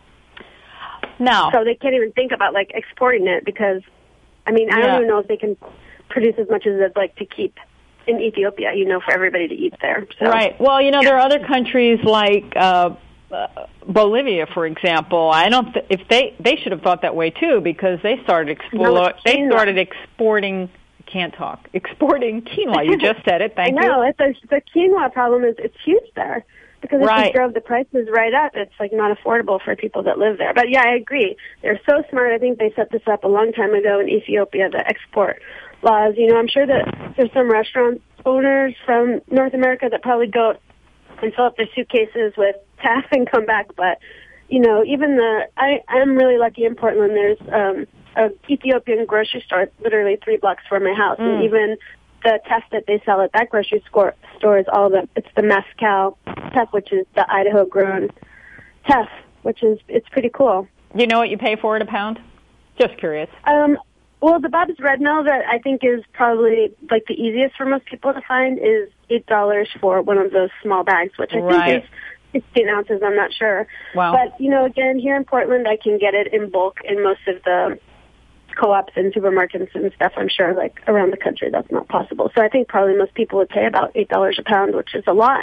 Now, so they can't even think about like exporting it because, I mean, I yeah. don't even know if they can produce as much as they'd like to keep in Ethiopia, you know, for everybody to eat there. So. Right. Well, you know, yeah. there are other countries like uh, uh, Bolivia, for example. I don't. Th- if they they should have thought that way too, because they started explo- no, They started exporting. Can't talk. Exporting quinoa. You just said it. Thank I know. you. It's a, the quinoa problem is it's huge there because if right. we drove the prices right up, it's like not affordable for people that live there. But yeah, I agree. They're so smart. I think they set this up a long time ago in Ethiopia, the export laws. You know, I'm sure that there's some restaurant owners from North America that probably go and fill up their suitcases with teff and come back. But, you know, even the, I, I'm really lucky in Portland. There's, um, a Ethiopian grocery store literally three blocks from my house, mm. and even the teff that they sell at that grocery store, store is all the it's the Mescal teff, which is the Idaho grown teff, which is it's pretty cool. You know what you pay for it a pound? Just curious. Um, well, the Bob's Red Mill that I think is probably like the easiest for most people to find is eight dollars for one of those small bags, which I right. think is sixteen ounces. I'm not sure. Wow. But you know, again, here in Portland, I can get it in bulk in most of the co-ops and supermarkets and stuff. I'm sure, like around the country, that's not possible. So I think probably most people would pay about eight dollars a pound, which is a lot.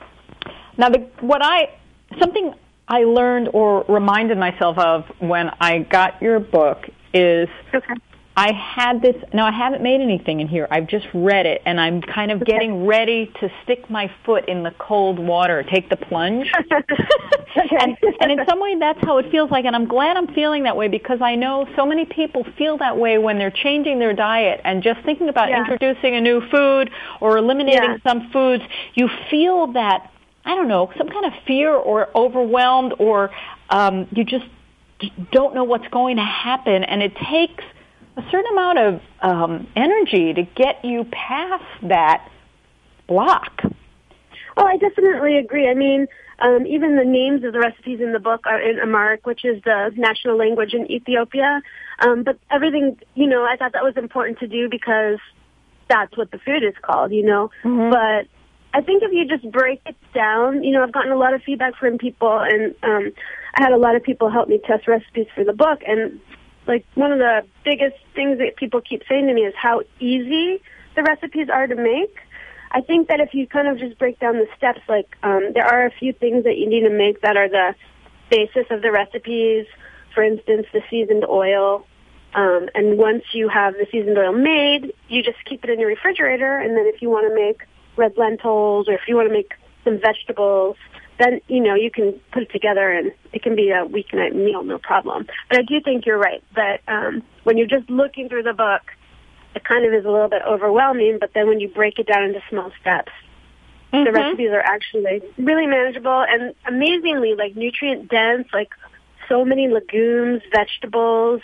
Now, the, what I something I learned or reminded myself of when I got your book is okay. I had this. Now, I haven't made anything in here. I've just read it, and I'm kind of okay. getting ready to stick my foot in the cold water, take the plunge. okay. and, and in some way, that's how it feels like. And I'm glad I'm feeling that way because I know so many people feel that way when they're changing their diet and just thinking about yeah. introducing a new food or eliminating yeah. some foods. You feel that, I don't know, some kind of fear or overwhelmed or um, you just don't know what's going to happen. And it takes a certain amount of um, energy to get you past that block. Oh, I definitely agree. I mean, um, even the names of the recipes in the book are in Amharic, which is the national language in Ethiopia. Um, but everything, you know, I thought that was important to do because that's what the food is called, you know. Mm-hmm. But I think if you just break it down, you know, I've gotten a lot of feedback from people, and um, I had a lot of people help me test recipes for the book, and like one of the biggest things that people keep saying to me is how easy the recipes are to make. I think that if you kind of just break down the steps, like um, there are a few things that you need to make that are the basis of the recipes. For instance, the seasoned oil. Um, and once you have the seasoned oil made, you just keep it in your refrigerator. And then if you want to make red lentils or if you want to make some vegetables, then, you know, you can put it together and it can be a weeknight meal, no problem. But I do think you're right that um, when you're just looking through the book, it kind of is a little bit overwhelming, but then when you break it down into small steps, mm-hmm. the recipes are actually really manageable and amazingly, like, nutrient dense, like, so many legumes, vegetables.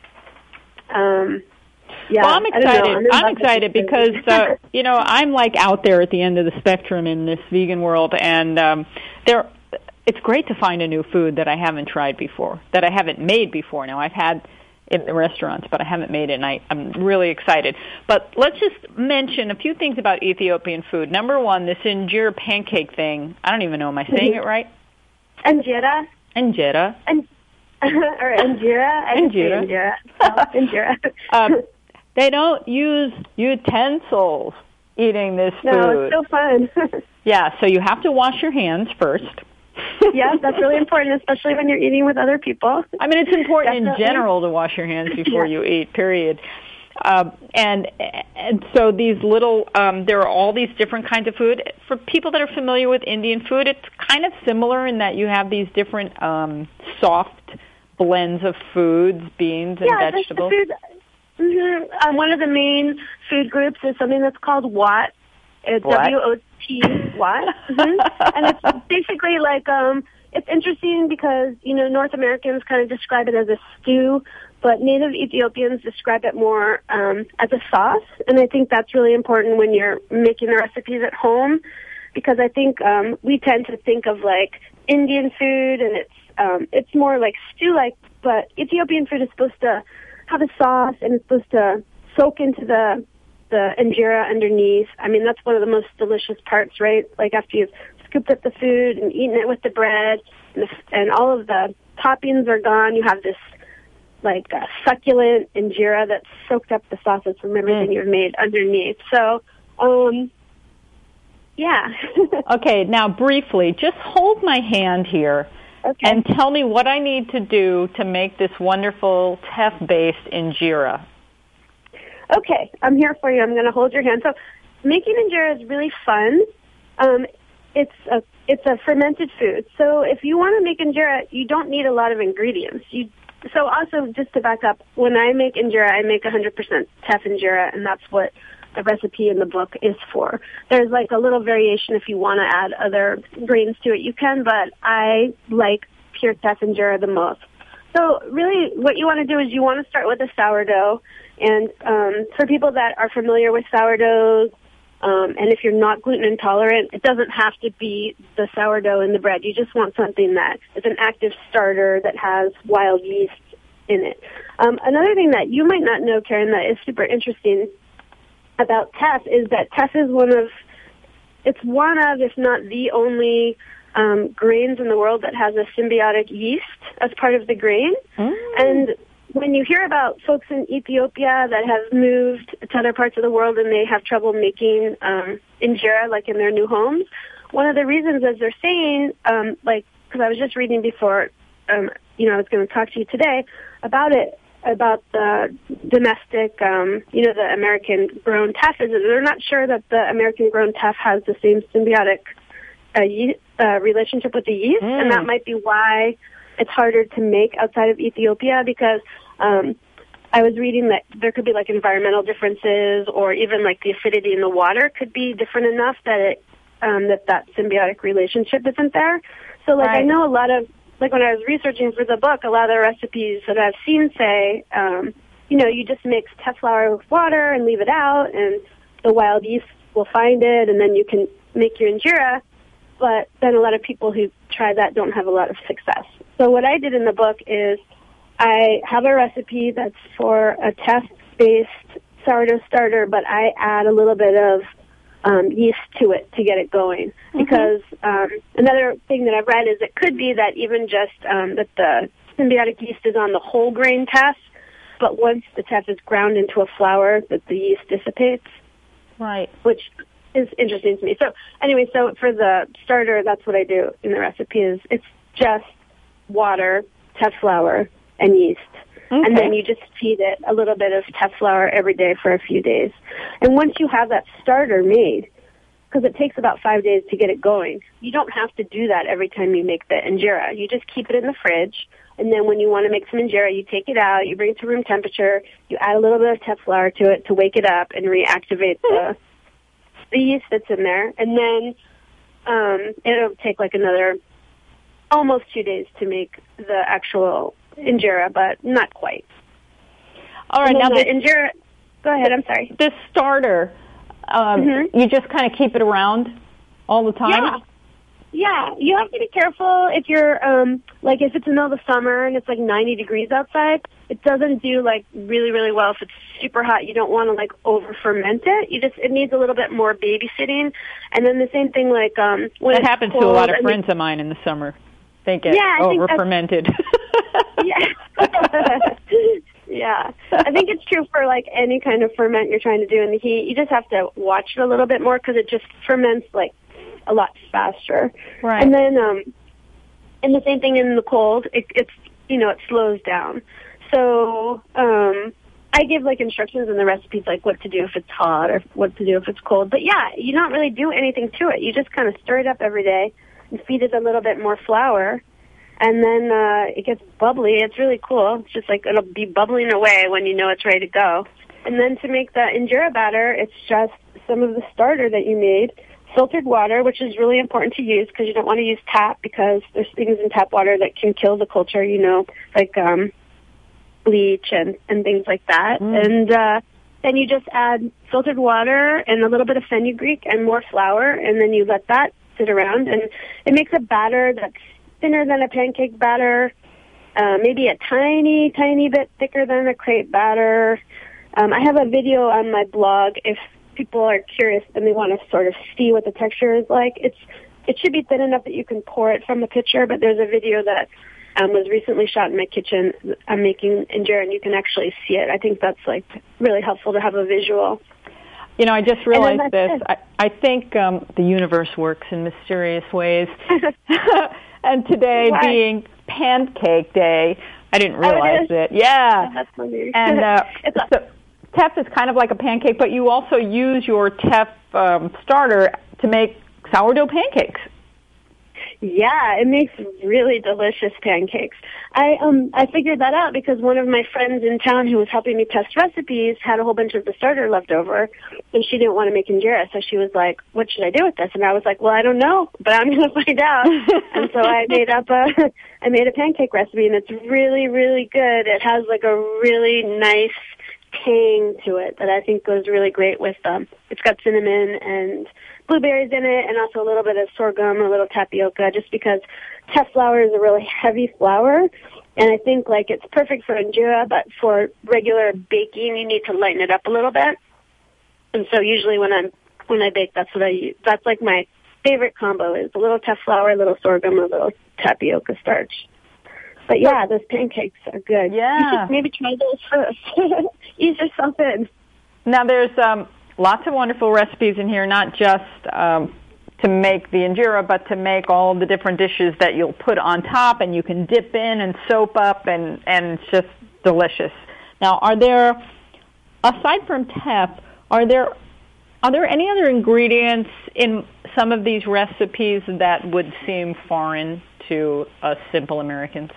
Um, yeah, well, I'm excited. I'm, I'm excited because, uh, you know, I'm, like, out there at the end of the spectrum in this vegan world, and um, there, it's great to find a new food that I haven't tried before, that I haven't made before. Now, I've had in the restaurants, but I haven't made it, and I, I'm really excited. But let's just mention a few things about Ethiopian food. Number one, this injera pancake thing. I don't even know. Am I saying it right? Injera. Injera. And, or injera. I Injera. Injera. Oh, injera. um, they don't use utensils eating this food. No, it's so fun. Yeah, so you have to wash your hands first. Yes, that's really important, especially when you're eating with other people. I mean, it's important Definitely. in general to wash your hands before Yeah. you eat, period. Um, and and so these little, um, there are all these different kinds of food. For people that are familiar with Indian food, it's kind of similar in that you have these different um, soft blends of foods, beans and yeah, vegetables. The food, mm-hmm. um, one of the main food groups is something that's called Wat. It's What? W O T, Wat. Mm-hmm. And it's basically like, um, it's interesting because, you know, North Americans kind of describe it as a stew, but native Ethiopians describe it more um, as a sauce. And I think that's really important when you're making the recipes at home, because I think um, we tend to think of, like, Indian food, and it's um, it's more like stew-like, but Ethiopian food is supposed to have a sauce, and it's supposed to soak into the the injera underneath. I mean, that's one of the most delicious parts, right? Like after you've scooped up the food and eaten it with the bread, and, the, and all of the toppings are gone, you have this like uh, succulent injera that's soaked up the sauces from everything mm. you've made underneath. So, um, yeah. Okay, now briefly, just hold my hand here okay. and tell me what I need to do to make this wonderful teff-based injera. Okay, I'm here for you. I'm going to hold your hand. So making injera is really fun. Um, it's a it's a fermented food. So if you want to make injera, you don't need a lot of ingredients. You so also just to back up, when I make injera, I make one hundred percent teff injera, and that's what the recipe in the book is for. There's like a little variation if you want to add other grains to it, you can, but I like pure teff injera the most. So really what you want to do is you want to start with a sourdough. And um, for people that are familiar with sourdoughs, um, and if you're not gluten intolerant, it doesn't have to be the sourdough in the bread. You just want something that is an active starter that has wild yeast in it. Um, another thing that you might not know, Karen, that is super interesting about teff is that teff is one of, it's one of, if not the only um, grains in the world that has a symbiotic yeast as part of the grain. Mm. And when you hear about folks in Ethiopia that have moved to other parts of the world and they have trouble making um, injera, like in their new homes, one of the reasons is they're saying, um, like, because I was just reading before, um, you know, I was going to talk to you today about it, about the domestic, um, you know, the American-grown teff, is that they're not sure that the American-grown teff has the same symbiotic uh, ye- uh, relationship with the yeast, mm. and that might be why it's harder to make outside of Ethiopia, because um, I was reading that there could be like environmental differences, or even like the acidity in the water could be different enough that it um, that that symbiotic relationship isn't there. So like right. I know a lot of, like when I was researching for the book, a lot of the recipes that I've seen say, um, you know, you just mix teff flour with water and leave it out, and the wild yeast will find it, and then you can make your injera. But then a lot of people who try that don't have a lot of success. So what I did in the book is I have a recipe that's for a teff-based sourdough starter, but I add a little bit of um, yeast to it to get it going. Mm-hmm. Because um, another thing that I've read is it could be that even just um, that the symbiotic yeast is on the whole grain teff, but once the teff is ground into a flour, that the yeast dissipates. Right. Which is interesting to me. So anyway, so for the starter, that's what I do in the recipe is it's just water, teff flour, and yeast. Okay. And then you just feed it a little bit of teff flour every day for a few days. And once you have that starter made, because it takes about five days to get it going, you don't have to do that every time you make the injera. You just keep it in the fridge And then when you want to make some injera, you take it out, you bring it to room temperature, you add a little bit of teff flour to it to wake it up and reactivate the, the yeast that's in there. And then um, it'll take like another almost two days to make the actual injera, but not quite. All right, now the this, injera, go ahead, I'm sorry. This starter, um, mm-hmm. you just kind of keep it around all the time? Yeah. Yeah, you have to be careful if you're, um, like if it's in the middle of the summer and it's like ninety degrees outside, it doesn't do like really, really well. If it's super hot, you don't want to like over ferment it. You just, it needs a little bit more babysitting. And then the same thing like, um, when that it's happens cold, to a lot of I friends mean, of mine in the summer. They get yeah, over fermented. Yeah. Yeah. I think it's true for like any kind of ferment you're trying to do in the heat. You just have to watch it a little bit more because it just ferments like a lot faster. Right. And then, um, and the same thing in the cold, it, it's, you know, it slows down. So, um, I give like instructions in the recipes, like what to do if it's hot or what to do if it's cold. But yeah, you don't really do anything to it. You just kind of stir it up every day and feed it a little bit more flour. And then, uh, it gets bubbly. It's really cool. It's just like, it'll be bubbling away when you know it's ready to go. And then to make the injera batter, it's just some of the starter that you made. Filtered water, which is really important to use because you don't want to use tap because there's things in tap water that can kill the culture, you know, like um, bleach and, and things like that. Mm. And uh, then you just add filtered water and a little bit of fenugreek and more flour, and then you let that sit around. And it makes a batter that's thinner than a pancake batter, uh, maybe a tiny, tiny bit thicker than a crepe batter. Um, I have a video on my blog if people are curious and they want to sort of see what the texture is like. It's it should be thin enough that you can pour it from the pitcher, but there's a video that um, was recently shot in my kitchen. I'm making injera, and you can actually see it. I think that's like really helpful to have a visual. You know, I just realized this. I, I think um, the universe works in mysterious ways. And today Why? being Pancake Day, I didn't realize oh, it. it. Yeah. Oh, that's funny. And uh, it's a- so, teff is kind of like a pancake, but you also use your teff um, starter to make sourdough pancakes. Yeah, it makes really delicious pancakes. I um I figured that out because one of my friends in town who was helping me test recipes had a whole bunch of the starter left over, and she didn't want to make injera, so she was like, "What should I do with this?" And I was like, "Well, I don't know, but I'm going to find out." And so I made up a I made a pancake recipe, and it's really, really good. It has like a really nice tang to it that I think goes really great with um it's got cinnamon and blueberries in it, and also a little bit of sorghum, a little tapioca, just because teff flour is a really heavy flour, and I think like it's perfect for injera, but for regular baking you need to lighten it up a little bit. And so usually when I'm when I bake, that's what I use. That's like my favorite combo is a little teff flour, a little sorghum, a little tapioca starch. But yeah, those pancakes are good. Yeah. You should maybe try those first. Ease yourself in. Now there's um, lots of wonderful recipes in here, not just um, to make the injera, but to make all the different dishes that you'll put on top and you can dip in and soap up, and, and it's just delicious. Now, are there, aside from teff, are there are there any other ingredients in some of these recipes that would seem foreign to us simple Americans?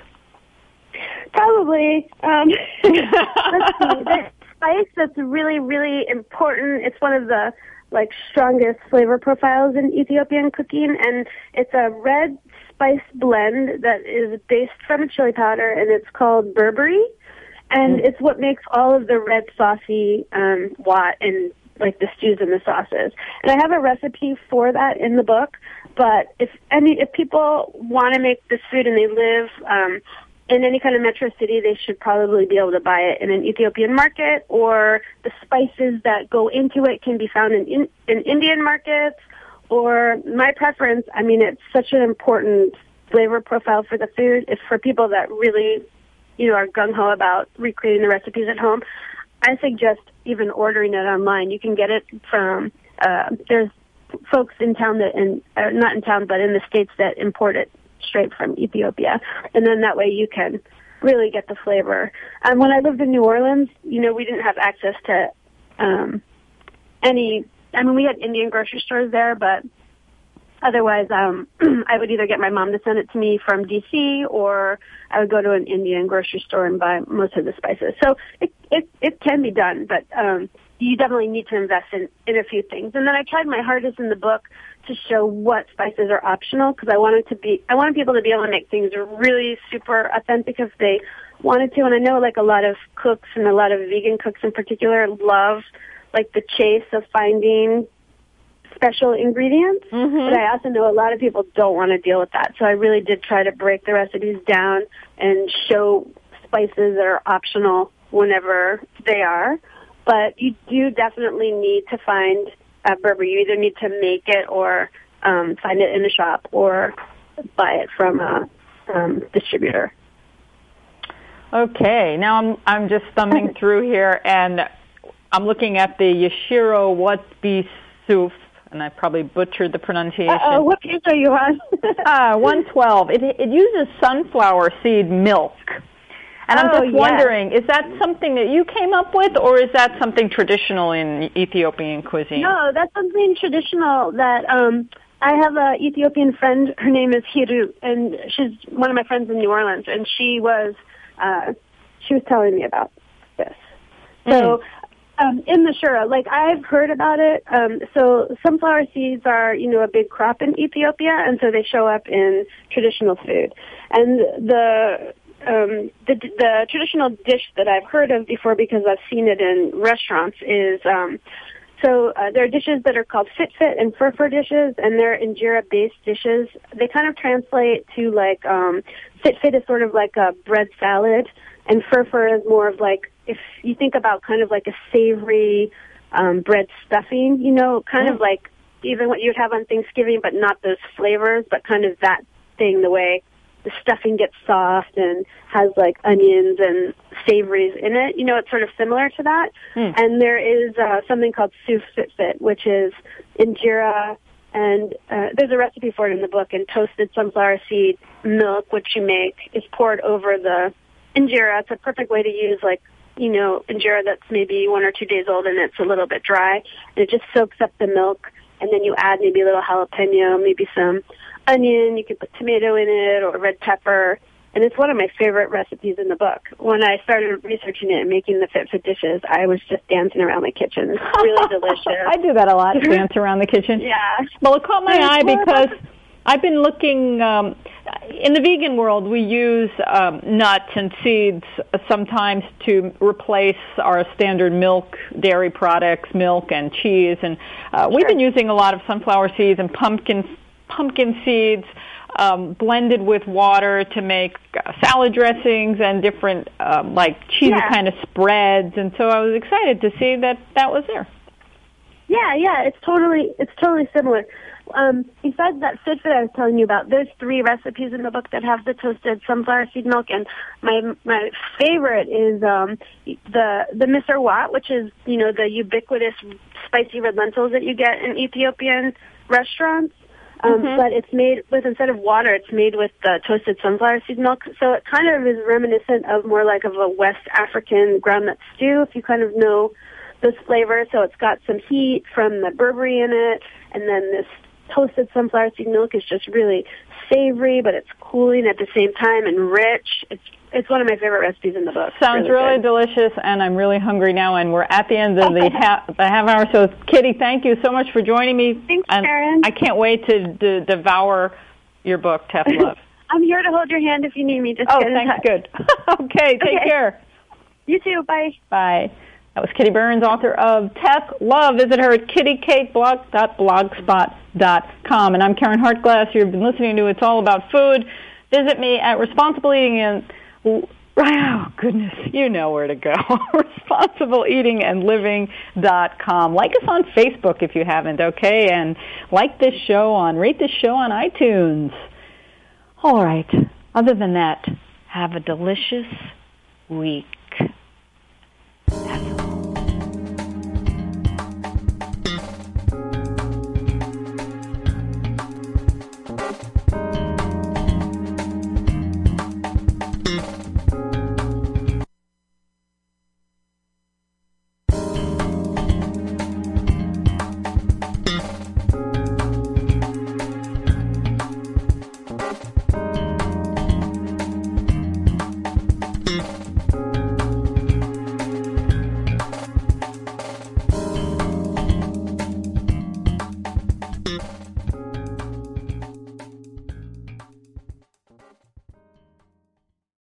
Probably. Um, let's see. There's spice that's really, really important. It's one of the like strongest flavor profiles in Ethiopian cooking, and it's a red spice blend that is based from a chili powder, and it's called Burberry, and it's what makes all of the red saucy um, wat and like the stews and the sauces. And I have a recipe for that in the book. But if any if people want to make this food and they live um, in any kind of metro city, they should probably be able to buy it in an Ethiopian market, or the spices that go into it can be found in, in, in Indian markets. Or my preference, I mean, it's such an important flavor profile for the food. It's for people that really, you know, are gung-ho about recreating the recipes at home. I suggest even ordering it online. You can get it from, uh, there's folks in town that, in, uh, not in town, but in the States that import it straight from Ethiopia. And then that way you can really get the flavor. And when I lived in New Orleans, you know, we didn't have access to um, any, I mean, we had Indian grocery stores there, but otherwise, um, I would either get my mom to send it to me from D C, or I would go to an Indian grocery store and buy most of the spices. So it it, it can be done, but um, you definitely need to invest in, in a few things. And then I tried my hardest in the book to show what spices are optional, because I wanted to be I wanted people to be able to make things really super authentic if they wanted to. And I know like a lot of cooks and a lot of vegan cooks in particular love like the chase of finding special ingredients, mm-hmm. but I also know a lot of people don't want to deal with that. So I really did try to break the recipes down and show spices that are optional whenever they are. But you do definitely need to find uh, Berber. You either need to make it or um, find it in a shop or buy it from a um, distributor. Okay, now I'm I'm just thumbing through here, and I'm looking at the Yashiro Watbi Suf, and I probably butchered the pronunciation. Uh-oh, what page are you on? uh, one twelve. It, it uses sunflower seed milk. And I'm oh, just yes. wondering, is that something that you came up with, or is that something traditional in Ethiopian cuisine? No, that's something traditional that um, I have an Ethiopian friend. Her name is Hiru, and she's one of my friends in New Orleans, and she was uh, she was telling me about this. Mm. So um, in the shura, like I've heard about it. Um, so sunflower seeds are, you know, a big crop in Ethiopia, and so they show up in traditional food. And the Um, the, the traditional dish that I've heard of before, because I've seen it in restaurants, is um, so uh, there are dishes that are called fit-fit and fur-fur dishes, and they're injera-based dishes. They kind of translate to like um, fit-fit is sort of like a bread salad, and fur-fur is more of like, if you think about kind of like a savory um, bread stuffing, you know, kind mm. of like even what you'd have on Thanksgiving, but not those flavors, but kind of that thing, the way the stuffing gets soft and has like onions and savories in it. You know, it's sort of similar to that. Mm. And there is uh, something called Suf Fit Fit, which is injera, and uh, there's a recipe for it in the book, and toasted sunflower seed milk, which you make, is poured over the injera. It's a perfect way to use like, you know, injera that's maybe one or two days old and it's a little bit dry. And it just soaks up the milk, and then you add maybe a little jalapeno, maybe some onion, you can put tomato in it or red pepper, and it's one of my favorite recipes in the book. When I started researching it and making the fit-fit dishes, I was just dancing around the kitchen. It's really delicious. I do that a lot, dance around the kitchen. Yeah. Well, it caught my eye because I've been looking, um, in the vegan world, we use um, nuts and seeds sometimes to replace our standard milk, dairy products, milk and cheese, and uh, sure. we've been using a lot of sunflower seeds and pumpkin pumpkin seeds um, blended with water to make uh, salad dressings and different um, like cheesy yeah. kind of spreads. And so I was excited to see that that was there. Yeah, yeah, it's totally it's totally similar. Um, besides that fit fit I was telling you about, there's three recipes in the book that have the toasted sunflower seed milk, and my my favorite is um, the the misir wat, which is, you know, the ubiquitous spicy red lentils that you get in Ethiopian restaurants. Um, mm-hmm. But it's made with, instead of water, it's made with uh, toasted sunflower seed milk. So it kind of is reminiscent of more like of a West African groundnut stew, if you kind of know those flavors. So it's got some heat from the Berbere in it, and then this toasted sunflower seed milk is just really savory, but it's cooling at the same time and rich. It's it's one of my favorite recipes in the book. Sounds really, really delicious, and I'm really hungry now, and we're at the end of the, ha- the half hour. So, Kitty, thank you so much for joining me. Thanks, and Karen. I can't wait to d- devour your book, Tough Love. I'm here to hold your hand if you need me. Just oh, get in thanks. touch. Good. okay, take okay. care. You too. Bye. Bye. That was Kitty Burns, author of Tough Love. Visit her at kitty kate blog dot blogspot dot com. And I'm Karen Hartglass. You've been listening to It's All About Food. Visit me at Responsible Eating and... Oh, goodness, you know where to go. responsible eating and living dot com. Like us on Facebook if you haven't, okay? And like this show on, rate this show on iTunes. All right. Other than that, have a delicious week.